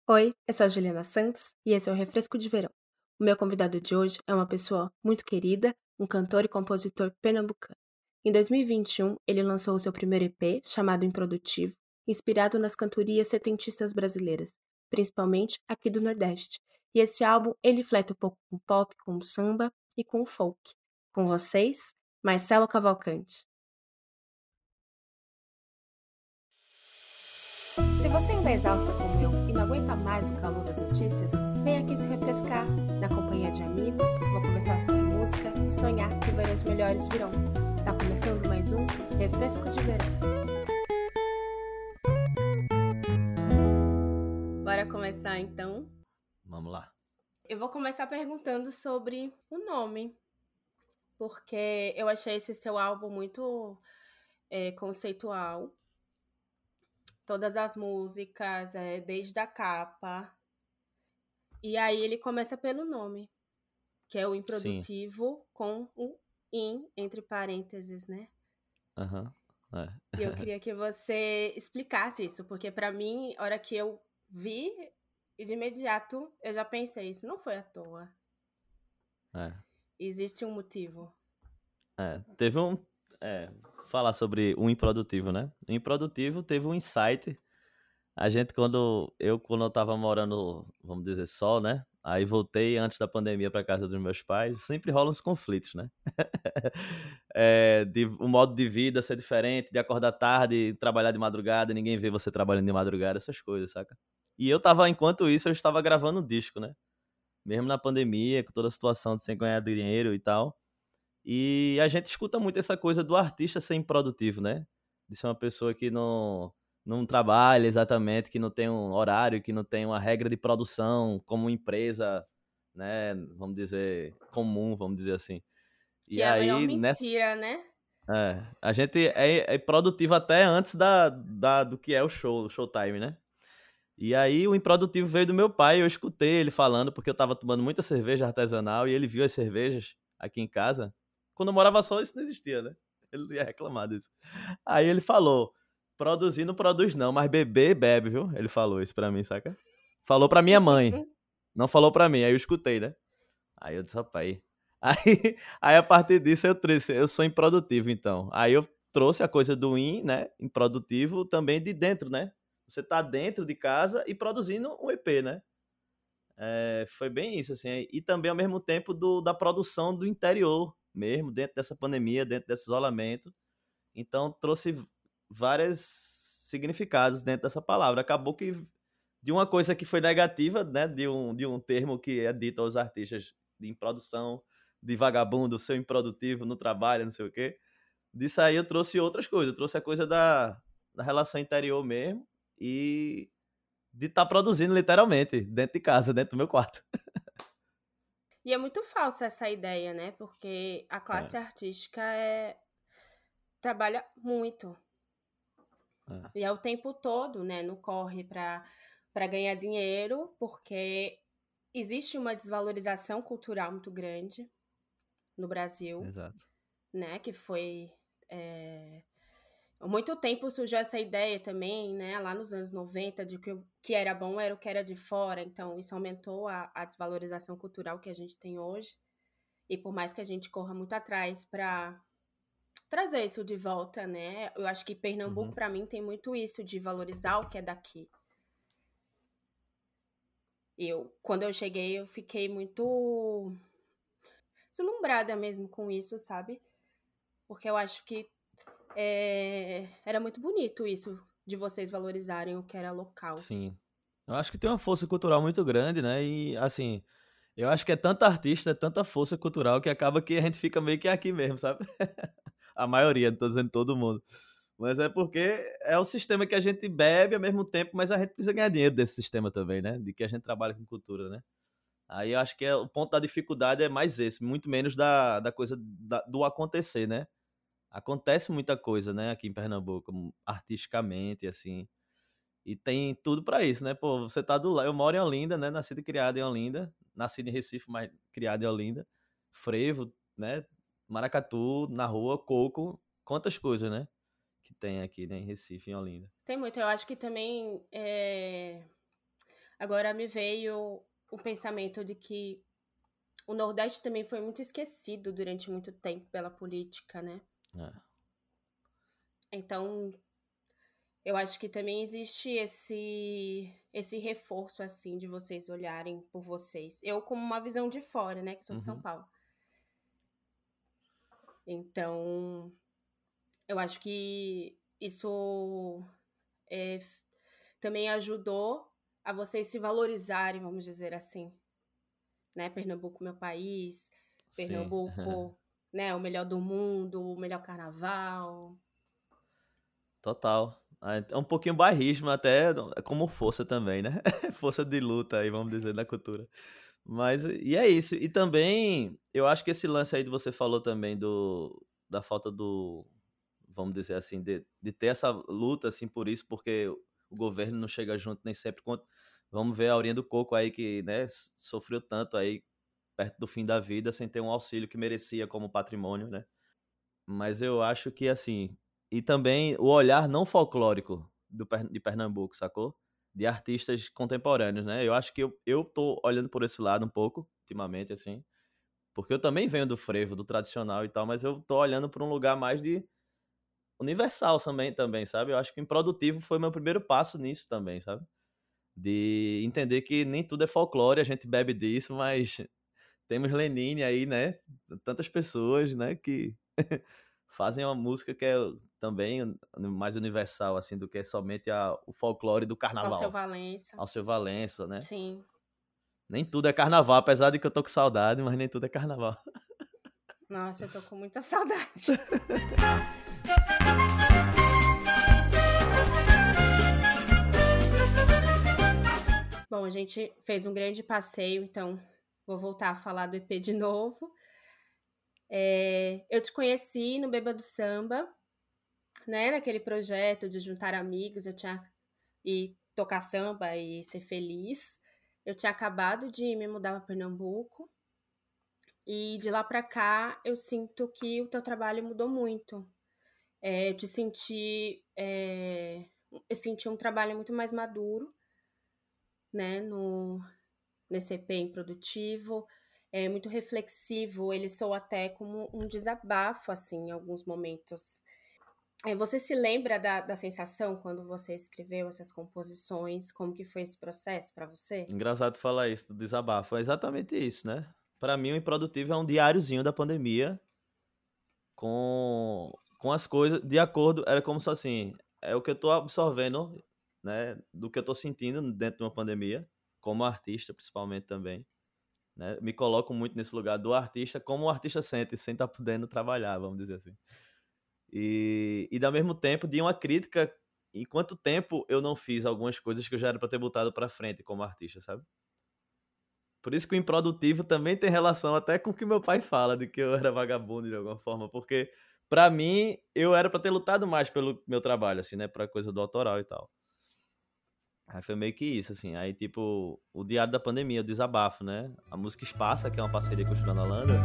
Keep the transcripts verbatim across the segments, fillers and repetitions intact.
Oi, eu sou a Juliana Santos e esse é o Refresco de Verão. O meu convidado de hoje é uma pessoa muito querida, um cantor e compositor pernambucano. Em dois mil e vinte e um, ele lançou o seu primeiro E P, chamado Improdutivo, inspirado nas cantorias setentistas brasileiras, principalmente aqui do Nordeste. E esse álbum, ele fleta um pouco com o pop, com o samba e com o folk. Com vocês, Marcelo Cavalcante. Se você ainda é exausta como eu e não aguenta mais o calor das notícias, vem aqui se refrescar, na companhia de amigos, vou conversar sobre música e sonhar que verões melhores virão. Tá começando mais um Refresco de Verão. Bora começar então? Vamos lá. Eu vou começar perguntando sobre o nome, porque eu achei esse seu álbum muito é, conceitual. Todas as músicas, é, desde a capa. E aí ele começa pelo nome, que é o Sim. improdutivo com o in entre parênteses, né? Aham. É. E eu queria que você explicasse isso, porque pra mim, a hora que eu vi, e de imediato eu já pensei, isso não foi à toa. É. Existe um motivo. É. Teve um. É, falar sobre o improdutivo, né? O improdutivo teve um insight. A gente, quando. Eu, quando eu tava morando, vamos dizer, só, né? Aí voltei antes da pandemia pra casa dos meus pais. Sempre rolam uns conflitos, né? É, de, o modo de vida ser diferente, de acordar tarde, trabalhar de madrugada, ninguém vê você trabalhando de madrugada, essas coisas, saca? E eu tava, enquanto isso, eu estava gravando um disco, né? Mesmo na pandemia, com toda a situação de sem ganhar dinheiro e tal. E a gente escuta muito essa coisa do artista ser improdutivo, né? De ser uma pessoa que não, não trabalha exatamente, que não tem um horário, que não tem uma regra de produção como empresa, né? Vamos dizer, comum, vamos dizer assim. Que E é a maior aí, nessa, mentira, né? é, a gente é, é produtivo até antes da, da, do que é o show, o showtime, né? E aí o improdutivo veio do meu pai, eu escutei ele falando, porque eu tava tomando muita cerveja artesanal e ele viu as cervejas aqui em casa. Quando eu morava só, isso não existia, né? Ele não ia reclamar disso. Aí ele falou: produzir não produz não, mas beber, bebe, viu? Ele falou isso pra mim, saca? Falou pra minha mãe, não falou pra mim, aí eu escutei, né? Aí eu disse, rapaz. Aí, aí a partir disso eu trouxe, eu sou improdutivo, então. Aí eu trouxe a coisa do in, né? Improdutivo também de dentro, né? Você tá dentro de casa e produzindo um E P, né? É, foi bem isso, assim. E também ao mesmo tempo do, da produção do interior mesmo, dentro dessa pandemia, dentro desse isolamento. Então trouxe vários significados dentro dessa palavra. Acabou que de uma coisa que foi negativa, né? De um, de um termo que é dito aos artistas de em produção, de vagabundo, seu improdutivo no trabalho, não sei o quê. Disso aí eu trouxe outras coisas. Eu trouxe a coisa da, da relação interior mesmo e de estar tá produzindo literalmente dentro de casa, dentro do meu quarto. E é muito falsa essa ideia, né? Porque a É, classe artística é... trabalha muito. é, E é o tempo todo, né? No corre para para ganhar dinheiro, porque existe uma desvalorização cultural muito grande no Brasil, exato. né? Que foi é... há muito tempo surgiu essa ideia também, né? Lá nos anos noventa, de que o que era bom era o que era de fora. Então, isso aumentou a, a desvalorização cultural que a gente tem hoje. E por mais que a gente corra muito atrás para trazer isso de volta, né? Eu acho que Pernambuco, Uhum. para mim, tem muito isso de valorizar o que é daqui. Eu, quando eu cheguei, eu fiquei muito deslumbrada mesmo com isso, sabe? Porque eu acho que é, era muito bonito isso de vocês valorizarem o que era local. Sim. Eu acho que tem uma força cultural muito grande, né? E, assim, eu acho que é tanta artista, é tanta força cultural que acaba que a gente fica meio que aqui mesmo, sabe? A maioria, não tô dizendo todo mundo. Mas é porque é o sistema que a gente bebe ao mesmo tempo, mas a gente precisa ganhar dinheiro desse sistema também, né? De que a gente trabalha com cultura, né? Aí eu acho que é, o ponto da dificuldade é mais esse, muito menos da, da coisa da- do acontecer, né? Acontece muita coisa, né, aqui em Pernambuco, artisticamente, assim. E tem tudo pra isso, né? Pô, você tá do lado. Eu moro em Olinda, né? Nascido e criado em Olinda. Nascido em Recife, mas criado em Olinda. Frevo, né? Maracatu, na rua, coco. Quantas coisas, né? Que tem aqui, né? Em Recife, em Olinda. Tem muito, eu acho que também é, Agora me veio o pensamento de que o Nordeste também foi muito esquecido durante muito tempo pela política, né? É. Então, eu acho que também existe esse esse reforço, assim, de vocês olharem por vocês. Eu como uma visão de fora, né, que sou de São Uhum. Paulo. Então, eu acho que isso é, f- também ajudou a vocês se valorizarem, vamos dizer assim, né? Pernambuco, meu país, Sim. Pernambuco, né? O melhor do mundo, o melhor carnaval. Total. Ah, É um pouquinho bairrismo até, é como força também, né? Força de luta aí, vamos dizer, da cultura. Mas, e é isso. E também, eu acho que esse lance aí que você falou também do, da falta do, vamos dizer assim, de, de ter essa luta, assim, por isso, porque o governo não chega junto nem sempre. Quanto, vamos ver a Aurinha do Coco aí que, né, sofreu tanto aí perto do fim da vida sem ter um auxílio que merecia como patrimônio, né? Mas eu acho que, assim. E também o olhar não folclórico do, Per- de Pernambuco, sacou? De artistas contemporâneos, né? Eu acho que eu, eu tô olhando por esse lado um pouco, ultimamente, assim. Porque eu também venho do frevo, do tradicional e tal, mas eu tô olhando por um lugar mais de universal também, também, sabe? Eu acho que o Improdutivo foi meu primeiro passo nisso também, sabe? De entender que nem tudo é folclore, a gente bebe disso, mas temos Lenine aí, né? Tantas pessoas, né, que fazem uma música que é também mais universal, assim, do que somente a, o folclore do Alceu carnaval. Valença, Alceu Valença, né? sim. Nem tudo é carnaval, apesar de que eu tô com saudade, mas nem tudo é carnaval. Nossa, eu tô com muita saudade. Bom, a gente fez um grande passeio, então vou voltar a falar do E P de novo. É, eu te conheci no Bêbado Samba, né? Naquele projeto de juntar amigos, eu tinha e tocar samba e ser feliz. Eu tinha acabado de me mudar para Pernambuco e de lá para cá eu sinto que o teu trabalho mudou muito. É, eu te senti, é, eu senti um trabalho muito mais maduro, né? No nesse E P improdutivo, é muito reflexivo. Ele soa até como um desabafo, assim, em alguns momentos. É, você se lembra da, da sensação quando você escreveu essas composições? Como que foi esse processo para você? Engraçado falar isso do desabafo. É exatamente isso, né? Pra mim, o Improdutivo é um diáriozinho da pandemia com, com as coisas de acordo. Era como se assim, é o que eu tô absorvendo, né? Do que eu tô sentindo dentro de uma pandemia, como artista, principalmente também. Né? Me coloco muito nesse lugar do artista, como o artista sente, sem estar podendo trabalhar, vamos dizer assim. E, e, ao mesmo tempo, de uma crítica em quanto tempo eu não fiz algumas coisas que eu já era para ter botado para frente como artista, sabe? Por isso que o improdutivo também tem relação até com o que meu pai fala, de que eu era vagabundo de alguma forma, porque pra mim eu era pra ter lutado mais pelo meu trabalho, assim, né, pra coisa do autoral e tal. Aí foi meio que isso, assim. Aí, tipo, o Diário da Pandemia, o Desabafo, né? A música Espaça, que é uma parceria com o Juliano Holanda.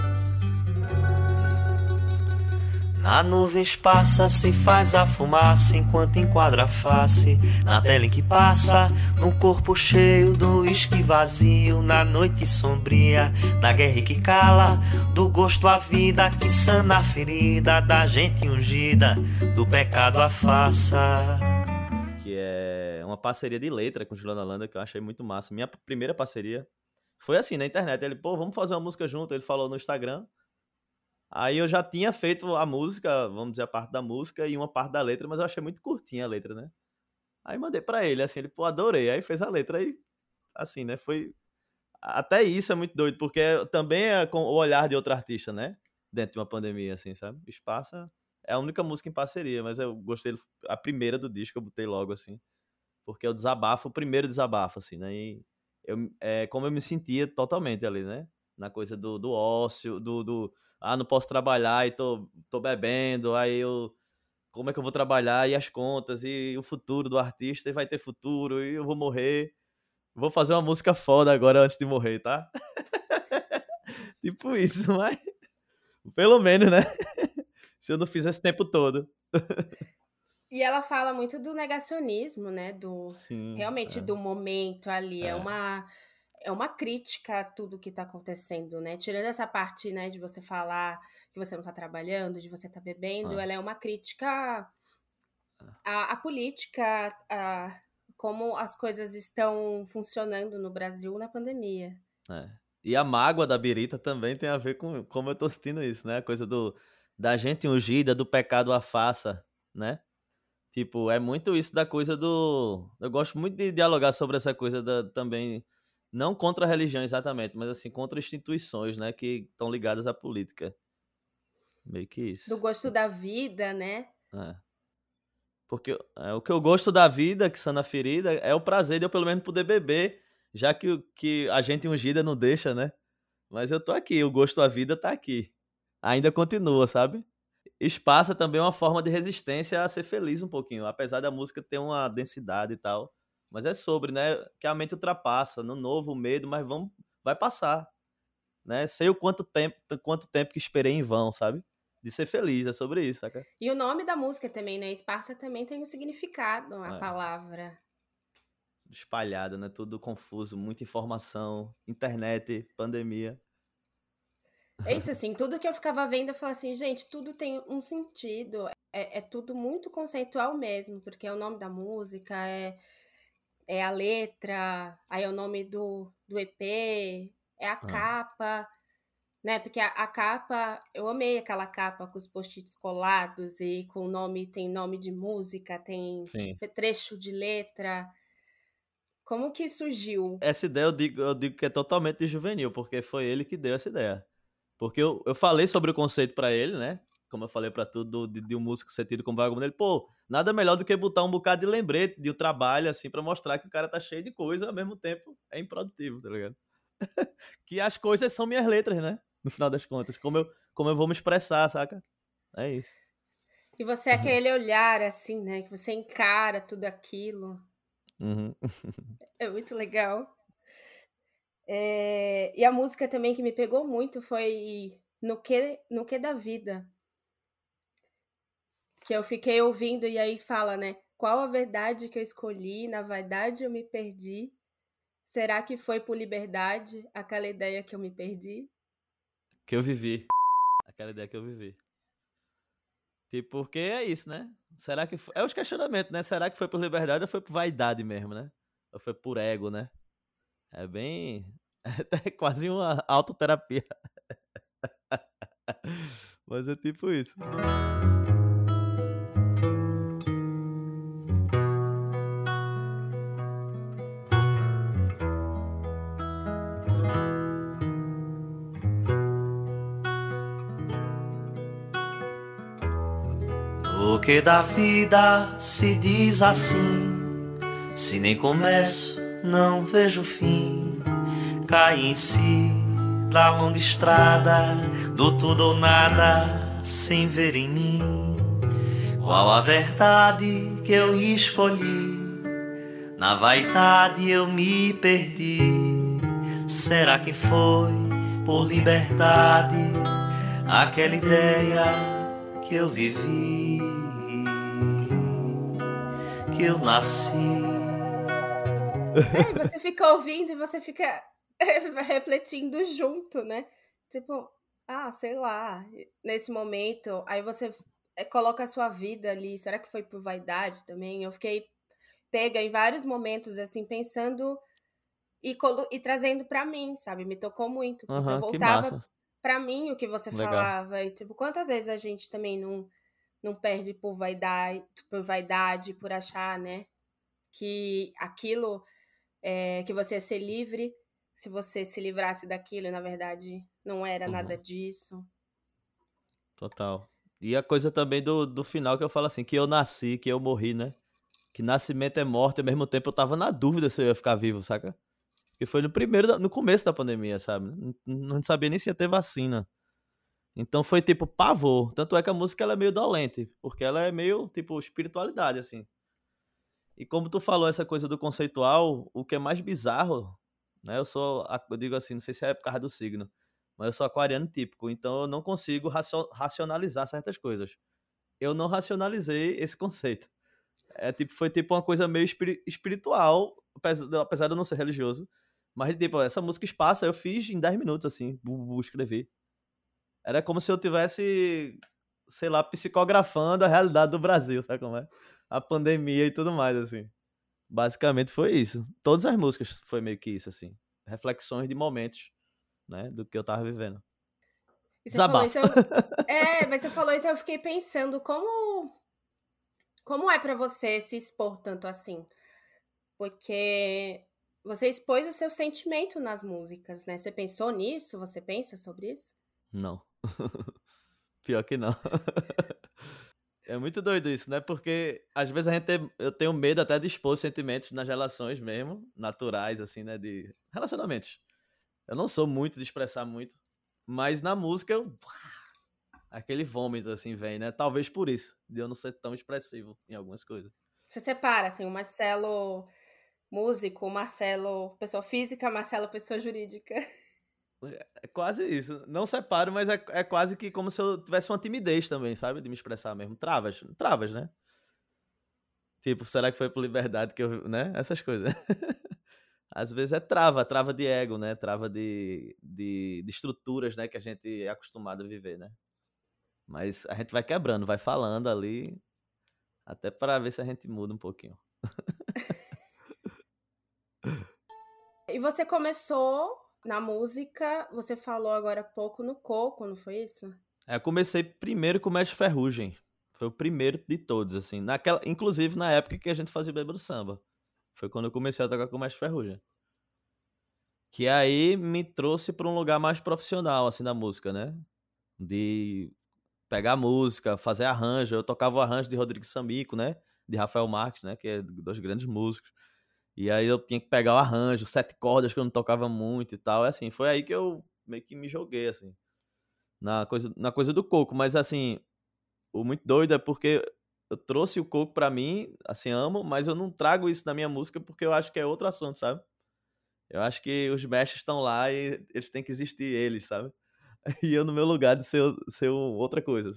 Na nuvem passa, se faz a fumaça enquanto enquadra a face. Na tela em que passa, no corpo cheio do uísque vazio. Na noite sombria, da guerra que cala, do gosto à vida que sana a ferida da gente ungida, do pecado à faça. Que é uma parceria de letra com o Juliano Holanda, que eu achei muito massa. Minha primeira parceria foi assim, na internet. Ele, pô, vamos fazer uma música junto. Ele falou no Instagram. Aí eu já tinha feito a música, vamos dizer, a parte da música e uma parte da letra, mas eu achei muito curtinha a letra, né? Aí mandei pra ele, assim, ele, pô, adorei. Aí fez a letra aí, assim, né? Foi. Até isso é muito doido, porque também é com o olhar de outro artista, né? Dentro de uma pandemia, assim, sabe? Espaça é a única música em parceria, mas eu gostei, a primeira do disco eu botei logo, assim, porque é o desabafo, o primeiro desabafo, assim, né? E eu, é como eu me sentia totalmente ali, né? Na coisa do, do ócio, do, do. Ah, não posso trabalhar e tô, tô bebendo, aí eu. Como é que eu vou trabalhar? E as contas, e o futuro do artista, e vai ter futuro, e eu vou morrer. Vou fazer uma música foda agora antes de morrer, tá? Tipo isso, mas. Pelo menos, né? Se eu não fizer esse tempo todo. E ela fala muito do negacionismo, né, do Sim, realmente do momento ali, é, é é, uma é uma crítica a tudo que tá acontecendo, né, tirando essa parte, né, de você falar que você não tá trabalhando, de você tá bebendo, ela é uma crítica à à política, a como as coisas estão funcionando no Brasil na pandemia. é, é. E a mágoa da birita também tem a ver com como eu tô sentindo isso, né? A coisa do da gente ungida, do pecado à faça, né? Tipo, é muito isso da coisa do. Eu gosto muito de dialogar sobre essa coisa da, também, não contra a religião exatamente, mas assim, contra instituições, né, que estão ligadas à política. Meio que Do isso. gosto da vida, né. É. Porque é, o que eu gosto da vida, que sana a ferida, é o prazer de eu pelo menos poder beber, já que, o- que a gente ungida não deixa, né? Mas eu tô aqui, o gosto da vida tá aqui. Ainda continua, sabe? Espaço é também uma forma de resistência a ser feliz um pouquinho, apesar da música ter uma densidade e tal. Mas é sobre, né? Que a mente ultrapassa, no novo, o medo, mas vamos, vai passar, né? Sei o quanto tempo, quanto tempo que esperei em vão, sabe? De ser feliz, é sobre isso, saca? E o nome da música também, né, esparsa também tem um significado, a É, palavra. espalhado, né? Tudo confuso, muita informação, internet, pandemia. É isso, assim, tudo que eu ficava vendo, eu falava assim, gente, tudo tem um sentido, é, é tudo muito conceitual mesmo, porque é o nome da música, é, é a letra, aí é o nome do, do E P, é a Ah, capa, né? Porque a, a capa, eu amei aquela capa com os post-its colados e com o nome, tem nome de música, tem sim. trecho de letra. Como que surgiu? Essa ideia eu digo, eu digo que é totalmente juvenil, porque foi ele que deu essa ideia. Porque eu, eu falei sobre o conceito pra ele, né? Como eu falei pra tudo, de, de um músico ser tido como vagabundo. Ele, pô, nada melhor do que botar um bocado de lembrete de um trabalho, assim, pra mostrar que o cara tá cheio de coisa, ao mesmo tempo é improdutivo, tá ligado? Que as coisas são minhas letras, né? No final das contas, como eu, como eu vou me expressar, saca? É isso. E você é aquele olhar assim, né? Que você encara tudo aquilo. Uhum. É muito legal. É, e a música também que me pegou muito foi No Que, no que da Vida, que eu fiquei ouvindo e aí fala, né? Qual a verdade que eu escolhi? Na vaidade eu me perdi. Será que foi por liberdade aquela ideia que eu me perdi? Que eu vivi. Aquela ideia que eu vivi. Tipo, porque é isso, né? Será que foi... É os questionamentos, né? Será que foi por liberdade ou foi por vaidade mesmo, né? Ou foi por ego, né? É bem. É quase uma autoterapia. Mas é tipo isso. O que da vida se diz assim, se nem começo, não vejo fim. Cai em si da longa estrada, do tudo ou nada, sem ver em mim qual a verdade que eu escolhi. Na vaidade eu me perdi. Será que foi por liberdade aquela ideia que eu vivi, que eu nasci? É, e você fica ouvindo e você fica refletindo junto, né? Tipo, ah, sei lá, nesse momento, aí você eh, coloca a sua vida ali. Será que foi por vaidade também? Eu fiquei pega em vários momentos, assim, pensando e, colo- e trazendo pra mim, sabe? Me tocou muito, porque eu Aham, que voltava massa. pra mim o que você Legal. falava. E, tipo, quantas vezes a gente também não, não perde por vaidade, por vaidade, por achar, né? Que aquilo é, que você ia ser livre, se você se livrasse daquilo, e na verdade não era nada Uhum, disso. total. E a coisa também do, do final que eu falo assim, que eu nasci, que eu morri, né? Que nascimento é morte, ao mesmo tempo eu tava na dúvida se eu ia ficar vivo, saca? Porque foi no primeiro, da- no começo da pandemia, sabe? Não, não sabia nem se ia ter vacina. Então foi tipo pavor. Tanto é que a música ela é meio dolente, porque ela é meio tipo espiritualidade, assim. E como tu falou essa coisa do conceitual, o que é mais bizarro, né? Eu sou, eu digo assim, não sei se é por causa do signo, mas eu sou aquariano típico, então eu não consigo racio- racionalizar certas coisas. Eu não racionalizei esse conceito. é, tipo, foi tipo uma coisa meio espiri- espiritual, apesar apesar de eu não ser religioso. Mas, tipo, essa música Espaço eu fiz em dez minutos, assim, bu, bu, escrevi. Era como se eu tivesse, sei lá, psicografando a realidade do Brasil, sabe como é? A pandemia e tudo mais, assim. Basicamente foi isso. Todas as músicas foi meio que isso, assim. Reflexões de momentos, né, do que eu tava vivendo. E você falou isso, Desabafo. eu... É, mas você falou isso, eu fiquei pensando como... Como é pra você se expor tanto assim? Porque você expôs o seu sentimento nas músicas, né? Você pensou nisso? Você pensa sobre isso? Não. Pior que não. É muito doido isso, né? Porque às vezes a gente tem, eu tenho medo até de expor sentimentos nas relações mesmo, naturais, assim, né? De relacionamentos. Eu não sou muito de expressar muito, mas na música eu. Aquele vômito, assim, vem, né? Talvez por isso, de eu não ser tão expressivo em algumas coisas. Você separa, assim, o Marcelo músico, o Marcelo pessoa física, Marcelo pessoa jurídica. É quase isso. Não separo, mas é, é quase que como se eu tivesse uma timidez também, sabe? De me expressar mesmo. Travas. Travas, né? Tipo, será que foi por liberdade que eu. Né? Essas coisas. Às vezes é trava, trava de ego, né? Trava de, de, de estruturas, né? Que a gente é acostumado a viver, né? Mas a gente vai quebrando, vai falando ali, até para ver se a gente muda um pouquinho. E você começou na música, você falou agora há pouco no Coco, não foi isso? É, eu comecei primeiro com o Mestre Ferrugem. Foi o primeiro de todos, assim. Naquela, inclusive na época que a gente fazia Bêbado Samba. Foi quando eu comecei a tocar com o Mestre Ferrugem. Que aí me trouxe para um lugar mais profissional, assim, da música, né? De pegar música, fazer arranjo. Eu tocava o arranjo de Rodrigo Samico, né? De Rafael Marques, né? Que é dos grandes músicos. E aí eu tinha que pegar o arranjo, sete cordas que eu não tocava muito e tal. É assim, foi aí que eu meio que me joguei, assim, na coisa, na coisa do coco. Mas, assim, o muito doido é porque eu trouxe o coco pra mim, assim, amo, mas eu não trago isso na minha música porque eu acho que é outro assunto, sabe? Eu acho que os mestres estão lá e eles têm que existir, eles, sabe? E eu no meu lugar de ser, ser outra coisa.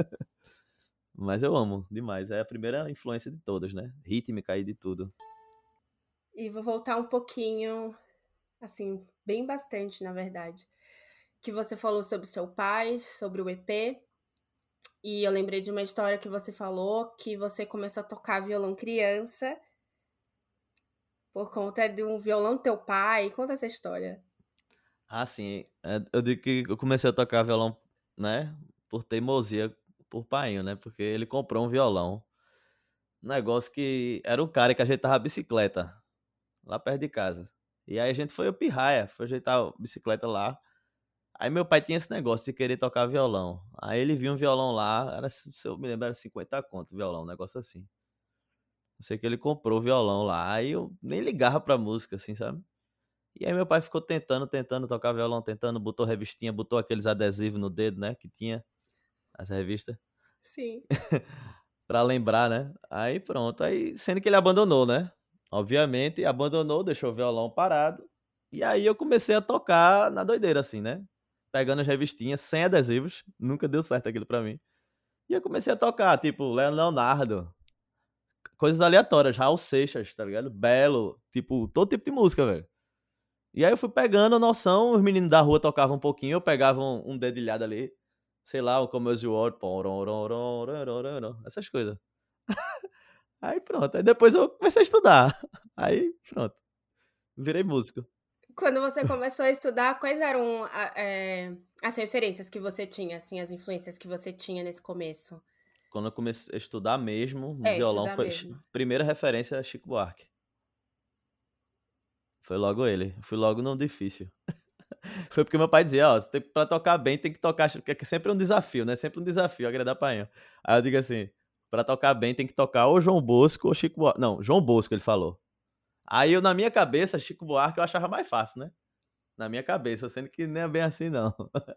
Mas eu amo demais. É a primeira influência de todas, né? Rítmica e de tudo. E vou voltar um pouquinho, assim, bem bastante, na verdade. Que você falou sobre seu pai, sobre o E P. E eu lembrei de uma história que você falou, que você começou a tocar violão criança por conta de um violão do teu pai. Conta essa história. Ah, sim. É, eu digo que eu comecei a tocar violão, né? Por teimosia, por painho, né? Porque ele comprou um violão. Um negócio que era um cara que ajeitava a bicicleta lá perto de casa. E aí a gente foi o pirraia, foi ajeitar a bicicleta lá. Aí meu pai tinha esse negócio de querer tocar violão. Aí ele viu um violão lá, era, se eu me lembro, era cinquenta conto o violão, um negócio assim. Eu sei que ele comprou o violão lá, aí eu nem ligava pra música, assim, sabe? E aí meu pai ficou tentando, tentando tocar violão, tentando, botou revistinha, botou aqueles adesivos no dedo, né, que tinha as revistas, Sim. pra lembrar, né? Aí pronto, aí sendo que ele abandonou, né? Obviamente, abandonou, deixou o violão parado. E aí eu comecei a tocar na doideira, assim, né? Pegando as revistinhas, sem adesivos, nunca deu certo aquilo pra mim. E eu comecei a tocar, tipo, Leonardo, coisas aleatórias, Raul Seixas, tá ligado? Belo, tipo, todo tipo de música, velho. E aí eu fui pegando a noção, os meninos da rua tocavam um pouquinho, eu pegava um, um dedilhado ali, sei lá, o Como Use Word, essas coisas. Aí pronto, aí depois eu comecei a estudar. Aí pronto, virei músico. Quando você começou a estudar, quais eram a- é, as referências que você tinha, assim, as influências que você tinha nesse começo? Quando eu comecei a estudar mesmo, no É, violão, estudar foi mesmo. primeira referência a Chico Buarque. Foi logo ele, fui logo no difícil. Foi porque meu pai dizia, ó, você tem, pra tocar bem tem que tocar, porque é sempre um desafio, né? Sempre um desafio, agradar painho. Aí eu digo assim, pra tocar bem tem que tocar ou João Bosco ou Chico Buarque. Não, João Bosco ele falou. Aí eu, na minha cabeça, Chico Buarque eu achava mais fácil, né? Na minha cabeça, sendo que nem é bem assim, não.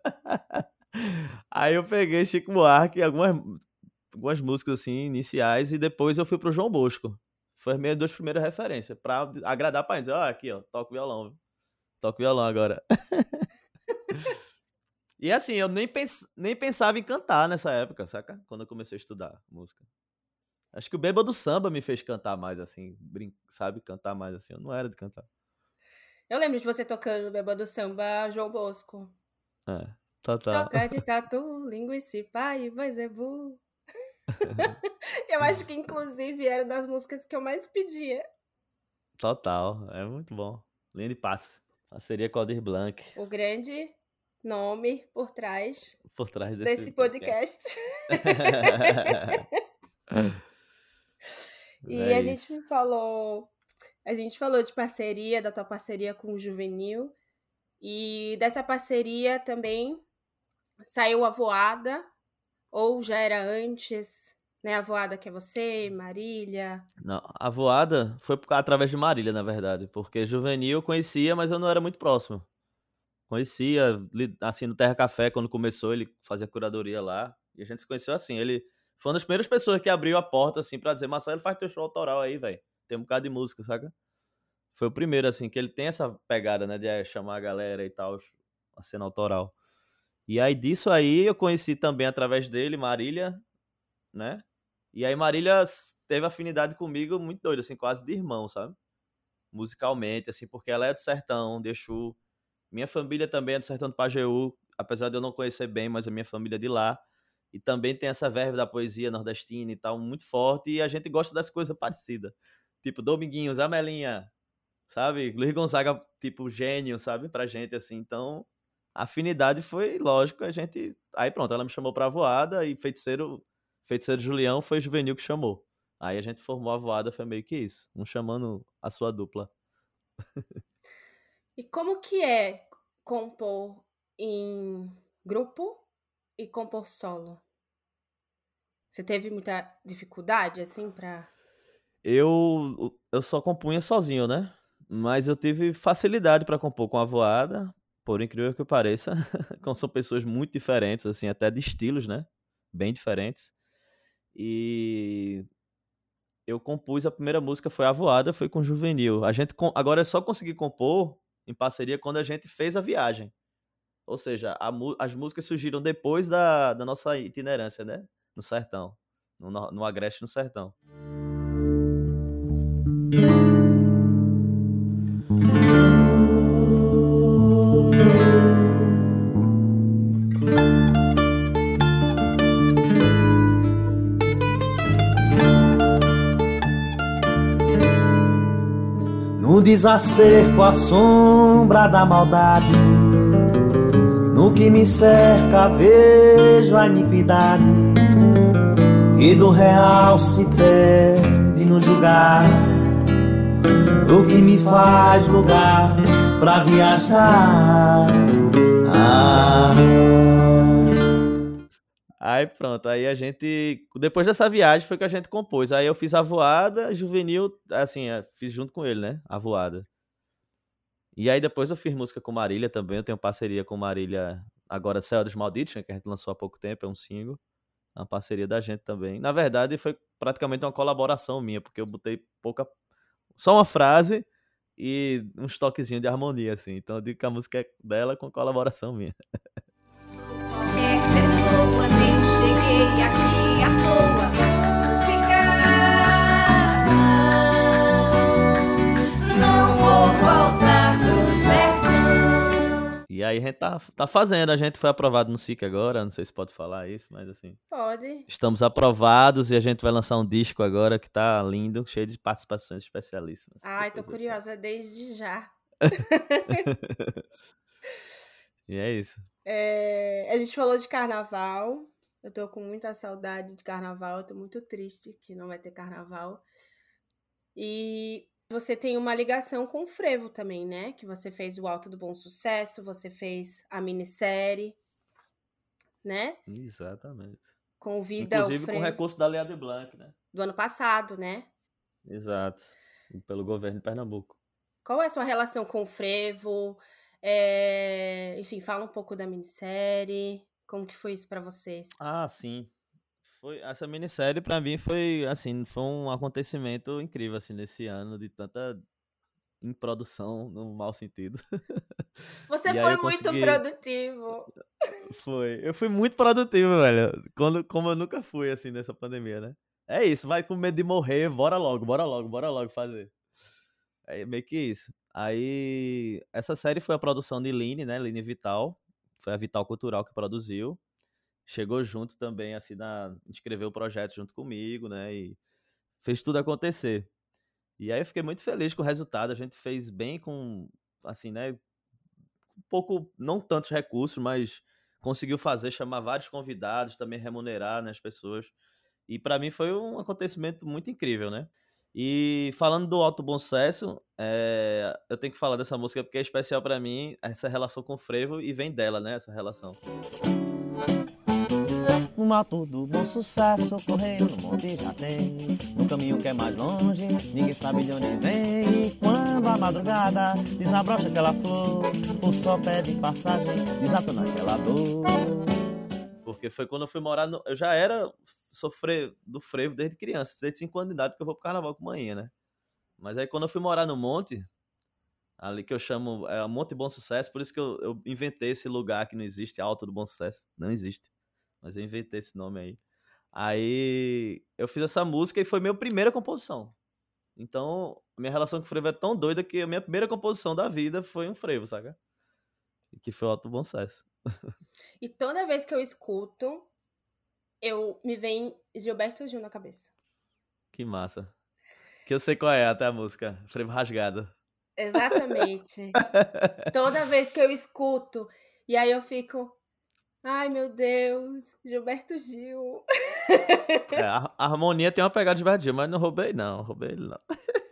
Aí eu peguei Chico Buarque, algumas, algumas músicas assim, iniciais, e depois eu fui pro João Bosco. Foi as minhas duas primeiras referências, pra agradar pra dizer, ó, aqui, ó, toco violão, viu? Toco violão agora. E assim, eu nem, pens... nem pensava em cantar nessa época, saca? Quando eu comecei a estudar música. Acho que o Bêbado do Samba me fez cantar mais, assim, brin... sabe? Cantar mais, assim. Eu não era de cantar. Eu lembro de você tocando no Bêbado do Samba, João Bosco. É, total. Toca de tatu, linguiça, pai, boizebu. Eu acho que, inclusive, era das músicas que eu mais pedia. Total, é muito bom. Linha de passe. Parceria com o Aldir Blanc. O grande nome por trás, por trás desse, desse podcast. podcast. E é a isso. gente falou, a gente falou de parceria, da tua parceria com o Juvenil. E dessa parceria também saiu a Voada, ou já era antes, né? A Voada que é você, Marília. Não, a Voada foi através de Marília, na verdade, porque Juvenil eu conhecia, mas eu não era muito próximo. Conhecia, assim, no Terra Café, quando começou, ele fazia curadoria lá, e a gente se conheceu assim. Ele foi uma das primeiras pessoas que abriu a porta, assim, pra dizer: Marcelo, faz teu show autoral aí, velho. Tem um bocado de música, saca? Foi o primeiro, assim, que ele tem essa pegada, né, de chamar a galera e tal, a cena autoral. E aí, disso aí, eu conheci também, através dele, Marília, né? E aí, Marília teve afinidade comigo muito doida, assim, quase de irmão, sabe? Musicalmente, assim, porque ela é do sertão, de Exu. Minha família também é do sertão do Pajeú, apesar de eu não conhecer bem, mas a minha família é de lá. E também tem essa verve da poesia nordestina e tal, muito forte, e a gente gosta das coisas parecidas. Tipo, Dominguinhos, Amelinha, sabe? Luiz Gonzaga, tipo, gênio, sabe? Pra gente, assim. Então, a afinidade foi, lógico, a gente... Aí pronto, ela me chamou pra Voada e Feiticeiro, Feiticeiro Julião foi Juvenil que chamou. Aí a gente formou a Voada, foi meio que isso. Um chamando a sua dupla. E como que é compor em grupo e compor solo? Você teve muita dificuldade, assim, pra... Eu, eu só compunha sozinho, né? Mas eu tive facilidade pra compor com a Voada, por incrível que pareça. Como são pessoas muito diferentes, assim, até de estilos, né? Bem diferentes. E eu compus, a primeira música foi a Voada, foi com o Juvenil. A gente, agora é só conseguir compor em parceria quando a gente fez a viagem. Ou seja, a, as músicas surgiram depois da, da nossa itinerância, né? No sertão. No, no Agreste, no sertão. No desacerto, a sombra da maldade, no que me cerca vejo a iniquidade, e do real se perde no julgar, o que me faz lugar pra viajar. Ah. Aí pronto, aí a gente, depois dessa viagem foi que a gente compôs. Aí eu fiz a Voada, Juvenil, assim, fiz junto com ele, né, a Voada. E aí depois eu fiz música com Marília também, eu tenho parceria com Marília, agora Céu dos Malditos, né, que a gente lançou há pouco tempo, é um single, é uma parceria da gente também. Na verdade foi praticamente uma colaboração minha, porque eu botei pouca, só uma frase e uns toquezinhos de harmonia, assim. Então eu digo que a música é dela com colaboração minha. Qualquer pessoa, nem cheguei aqui à toa. Ficar, não vou voltar pro sertão. E aí a gente tá, tá fazendo, a gente foi aprovado no S I C agora, não sei se pode falar isso, mas assim... Pode. Estamos aprovados e a gente vai lançar um disco agora que tá lindo, cheio de participações especialíssimas. Ai, tô curiosa desde já. E é isso. É, a gente falou de carnaval. Eu tô com muita saudade de carnaval. Eu tô muito triste que não vai ter carnaval. E você tem uma ligação com o frevo também, né? Que você fez o Alto do Bom Sucesso, você fez a minissérie, né? Exatamente. Com Vida Inclusive o frevo, com recurso da Lei Blanc, né? do ano passado, né? Exato. Pelo governo de Pernambuco. Qual é a sua relação com o frevo? É... Enfim, fala um pouco da minissérie. Como que foi isso pra vocês? Ah, sim. Foi, essa minissérie pra mim foi, assim, foi um acontecimento incrível, assim, nesse ano, de tanta improdução, no mau sentido. Você E aí foi eu muito consegui... produtivo. Foi. Eu fui muito produtivo, velho. Quando, como eu nunca fui, assim, nessa pandemia, né? É isso, vai com medo de morrer, bora logo, bora logo, bora logo fazer. É meio que isso. Aí, essa série foi a produção de Line, né? Line Vital. Foi a Vital Cultural que produziu. Chegou junto também, assim, na... escreveu o projeto junto comigo, né? E fez tudo acontecer. E aí eu fiquei muito feliz com o resultado. A gente fez bem com, assim, né? Um pouco, não tantos recursos, mas conseguiu fazer, chamar vários convidados, também remunerar, né, as pessoas. E pra mim foi um acontecimento muito incrível, né? E falando do Alto Bom Sucesso, é, eu tenho que falar dessa música porque é especial pra mim, essa relação com o frevo, e vem dela, né, essa relação. No mato do Bom Sucesso, correndo no monte já tem. No caminho que é mais longe, ninguém sabe de onde vem. E quando a madrugada desabrocha aquela flor, o sol pede passagem, desata naquela dor. Porque foi quando eu fui morar no... Eu já era sofrer do frevo desde criança, desde cinco anos de idade que eu vou pro carnaval com manhã, né? Mas aí quando eu fui morar no monte, ali que eu chamo é, Monte Bom Sucesso, por isso que eu, eu inventei esse lugar que não existe, Alto do Bom Sucesso, não existe. Mas eu inventei esse nome aí. Aí eu fiz essa música e foi minha primeira composição. Então, minha relação com o frevo é tão doida que a minha primeira composição da vida foi um frevo, saca? Que foi o Alto Bom Sucesso. E toda vez que eu escuto, eu me vem Gilberto Gil na cabeça. Que massa. Que eu sei qual é até a música, Frevo Rasgado. Exatamente. Toda vez que eu escuto, e aí eu fico, ai meu Deus, Gilberto Gil. É, a, a harmonia tem uma pegada de Gilberto Gil, mas não roubei não, roubei ele não.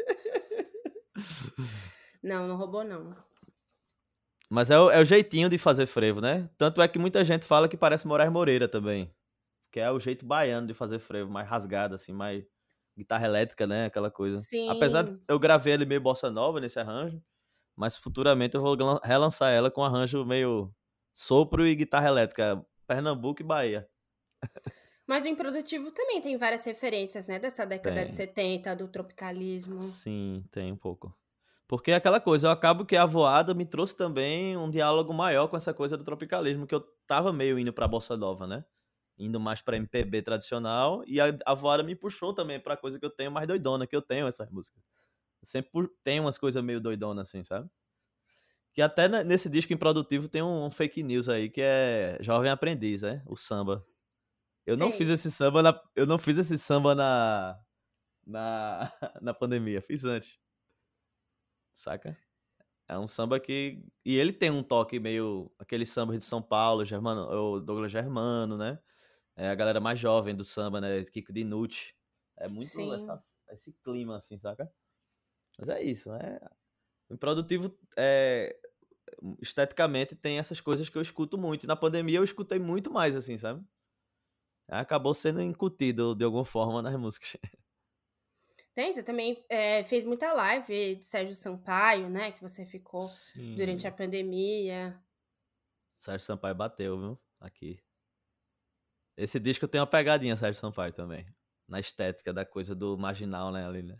Não, não roubou não. Mas é o, é o jeitinho de fazer frevo, né? Tanto é que muita gente fala que parece Moraes Moreira também. Que é o jeito baiano de fazer frevo, mais rasgado, assim, mais guitarra elétrica, né? Aquela coisa. Sim. Apesar de eu gravei ele meio bossa nova nesse arranjo, mas futuramente eu vou lan- relançar ela com arranjo meio sopro e guitarra elétrica, Pernambuco e Bahia. Mas o Improdutivo também tem várias referências, né? Dessa década de Tem. setenta, do tropicalismo. Sim, tem um pouco. Porque é aquela coisa, eu acabo que a Voada me trouxe também um diálogo maior com essa coisa do tropicalismo, que eu tava meio indo pra bossa nova, né? Indo mais pra M P B tradicional, e a, a Voada me puxou também pra coisa que eu tenho mais doidona, que eu tenho essas músicas. Eu sempre pu- tenho umas coisas meio doidonas assim, sabe? Que até ne- nesse disco Improdutivo tem um, um fake news aí, que é Jovem Aprendiz, né? O samba. Eu não fiz Tem. esse samba na, eu não fiz esse samba na, na, na pandemia, fiz antes, saca? É um samba que. E ele tem um toque meio. Aquele samba de São Paulo, Germano, o Douglas Germano, né? É a galera mais jovem do samba, né? Kiko Dinucci. É muito Sim. essa, esse clima, assim, saca? Mas é isso, né? O Improdutivo, é, esteticamente, tem essas coisas que eu escuto muito. E na pandemia eu escutei muito mais, assim, sabe? Acabou sendo incutido de alguma forma nas músicas. Tem, você também é, fez muita live de Sérgio Sampaio, né? Que você ficou Sim. durante a pandemia. Sérgio Sampaio bateu, viu? Aqui. Esse disco tem uma pegadinha, Sérgio Sampaio, também. Na estética da coisa do marginal, né? Ali, né?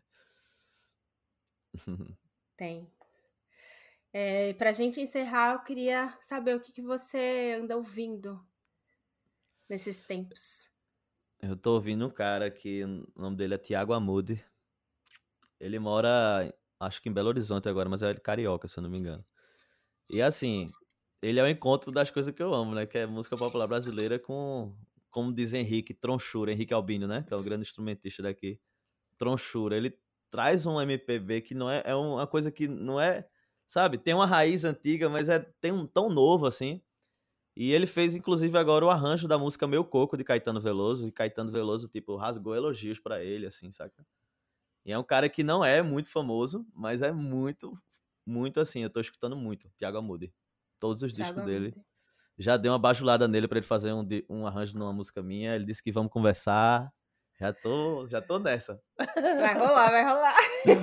Tem. É, pra gente encerrar, eu queria saber o que, que você anda ouvindo nesses tempos. Eu tô ouvindo um cara que o nome dele é Tiago Amude. Ele mora, acho que em Belo Horizonte agora, mas é carioca, se eu não me engano. E assim, ele é o encontro das coisas que eu amo, né? Que é música popular brasileira com, como diz Henrique, tronchura, Henrique Albino, né? Que é o grande instrumentista daqui. Tronchura. Ele traz um M P B que não é, é uma coisa que não é, sabe? Tem uma raiz antiga, mas é tem um tão novo assim. E ele fez, inclusive, agora o arranjo da música Meu Coco, de Caetano Veloso. E Caetano Veloso, tipo, rasgou elogios pra ele, assim, saca? E é um cara que não é muito famoso, mas é muito, muito assim. Eu tô escutando muito, Thiago Amude. Todos os Thiago discos dele. Amude. Já dei uma bajulada nele pra ele fazer um, di- um arranjo numa música minha. Ele disse que vamos conversar. Já tô, já tô nessa. Vai rolar, vai rolar.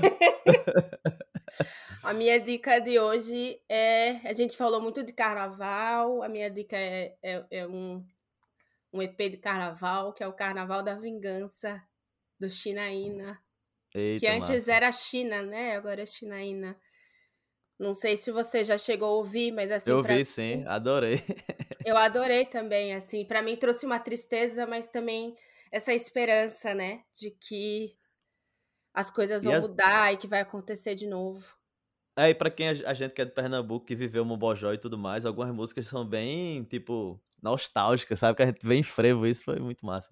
A minha dica de hoje é... A gente falou muito de carnaval. A minha dica é, é, é um, um E P de carnaval, que é o Carnaval da Vingança, do Chinaína. Eita, Que antes massa. era China, né? Agora é Chinaína. Não sei se você já chegou a ouvir, mas assim, Eu pra vi, mim, sim. Adorei. eu adorei também, assim. Pra mim trouxe uma tristeza, mas também essa esperança, né, de que as coisas E vão as- mudar e que vai acontecer de novo. Aí, pra quem a a gente que é de Pernambuco, que viveu Mombojó e tudo mais, algumas músicas são bem, tipo, nostálgicas, sabe? Que a gente vem em frevo, isso foi muito massa.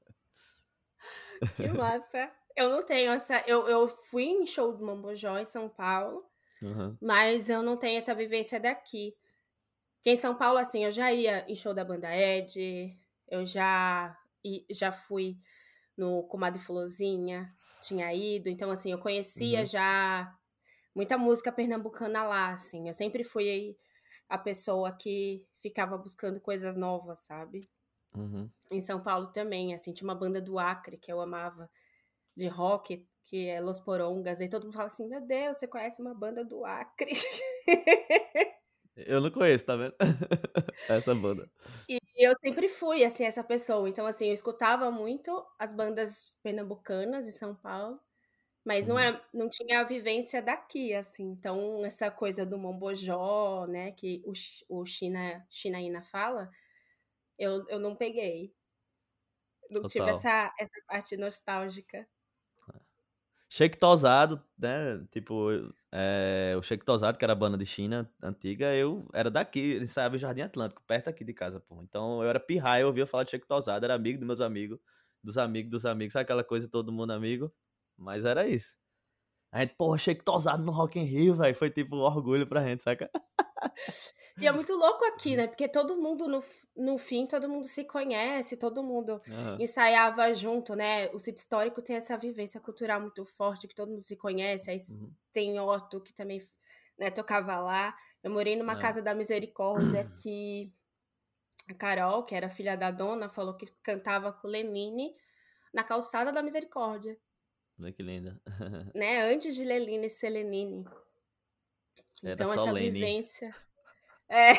Que massa. Eu não tenho essa. Eu, eu fui em show do Mombojó em São Paulo, Uhum. mas eu não tenho essa vivência daqui. Porque em São Paulo, assim, eu já ia em show da Banda Ed, eu já, i- já fui no Comadre Fulozinha, tinha ido. Então, assim, eu conhecia Uhum. já muita música pernambucana lá, assim. Eu sempre fui a pessoa que ficava buscando coisas novas, sabe? Uhum. Em São Paulo também, assim, tinha uma banda do Acre que eu amava, de rock, que é Los Porongas, e todo mundo fala assim, meu Deus, você conhece uma banda do Acre? Eu não conheço, tá vendo? Essa banda. E eu sempre fui, assim, essa pessoa. Então, assim, eu escutava muito as bandas pernambucanas em São Paulo, mas não, Uhum. é, não tinha a vivência daqui, assim. Então, essa coisa do Mombojó, né, que o, Ch- o China, Chinaína fala, eu, eu não peguei. Não tive Total. essa, essa parte nostálgica. Shake Tosado, né? Tipo, é, o Shake Tosado, que era a banda de China antiga, eu era daqui, ele ensaiava em Jardim Atlântico, perto aqui de casa, pô. Então eu era pirraia, eu ouvia falar de Shake Tosado, era amigo dos meus amigos, dos amigos dos amigos, sabe aquela coisa, todo mundo amigo? Mas era isso. A gente, porra, Shake Tosado no Rock in Rio, velho, foi tipo um orgulho pra gente, saca? E é muito louco aqui, né? Porque todo mundo, no, f- no fim, todo mundo se conhece, todo mundo Aham. ensaiava junto, né? O sítio histórico tem essa vivência cultural muito forte, que todo mundo se conhece. Aí s- Uhum. tem Otto, que também, né, tocava lá. Eu morei numa É. casa da misericórdia que a Carol, que era filha da dona, falou que cantava com Lenine na calçada da misericórdia, Olha que linda. né? Antes de Lenine ser Lenine. Era Então, só essa Lenny. vivência. É.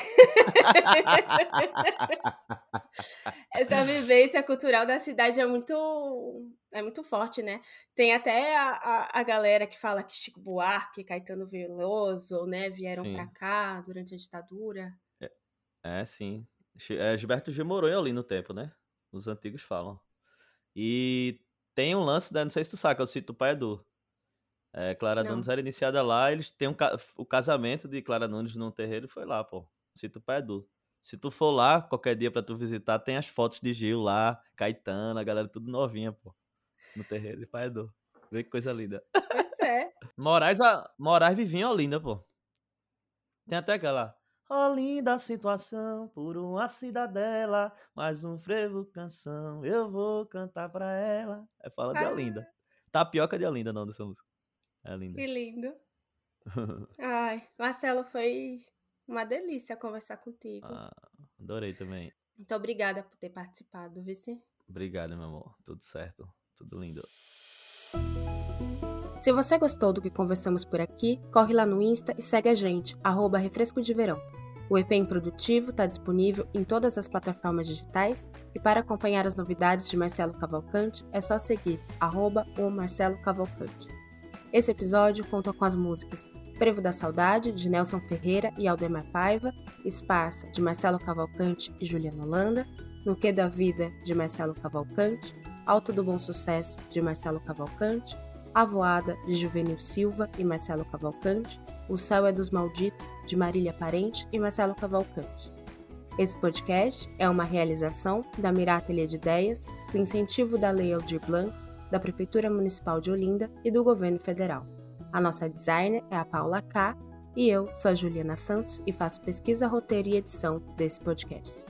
Essa vivência cultural da cidade é muito, é muito forte, né? Tem até a, a, a galera que fala que Chico Buarque, Caetano Veloso, né, vieram pra Sim. cá durante a ditadura. É, é, sim. Chi- é, Gilberto Gil morou ali no tempo, né? Os antigos falam. E tem um lance, né? Não sei se tu saca, eu cito o Pai Edu. É, Clara Nunes Não. era iniciada lá, eles têm um, ca- o casamento de Clara Nunes num terreiro foi lá, pô. Cito o Pai Edu. Se tu for lá, qualquer dia pra tu visitar, tem as fotos de Gil lá, Caetano, a galera tudo novinha, pô. No terreiro de Pai Edu. Vê que coisa linda. Pois é. Moraes, a... Moraes vivia em Olinda, pô. Tem até aquela. Olinda a situação, por uma cidadela, mais um frevo canção, eu vou cantar pra ela. É fala de Ah, Olinda. Tapioca de Olinda, não, dessa música. É que linda. lindo. Ai, Marcelo, foi uma delícia conversar contigo. Ah, adorei também. Muito obrigada por ter participado, Vici. Obrigado, meu amor. Tudo certo. Tudo lindo. Se você gostou do que conversamos por aqui, corre lá no Insta e segue a gente, arroba Refresco de Verão. O E P Improdutivo está disponível em todas as plataformas digitais e para acompanhar as novidades de Marcelo Cavalcante é só seguir arroba o Marcelo Cavalcante. Esse episódio conta com as músicas Frevo da Saudade, de Nelson Ferreira e Aldemar Paiva, Esparsa, de Marcelo Cavalcante e Juliana Holanda, No Que da Vida, de Marcelo Cavalcante, Alto do Bom Sucesso, de Marcelo Cavalcante, A Voada, de Juvenil Silva e Marcelo Cavalcante, O Céu é dos Malditos, de Marília Parente e Marcelo Cavalcante. Esse podcast é uma realização da Mirá Ateliê de Ideias, com incentivo da Lei Aldir Blanc, da Prefeitura Municipal de Olinda e do Governo Federal. A nossa designer é a Paula K. e eu sou a Juliana Santos e faço pesquisa, roteiro e edição desse podcast.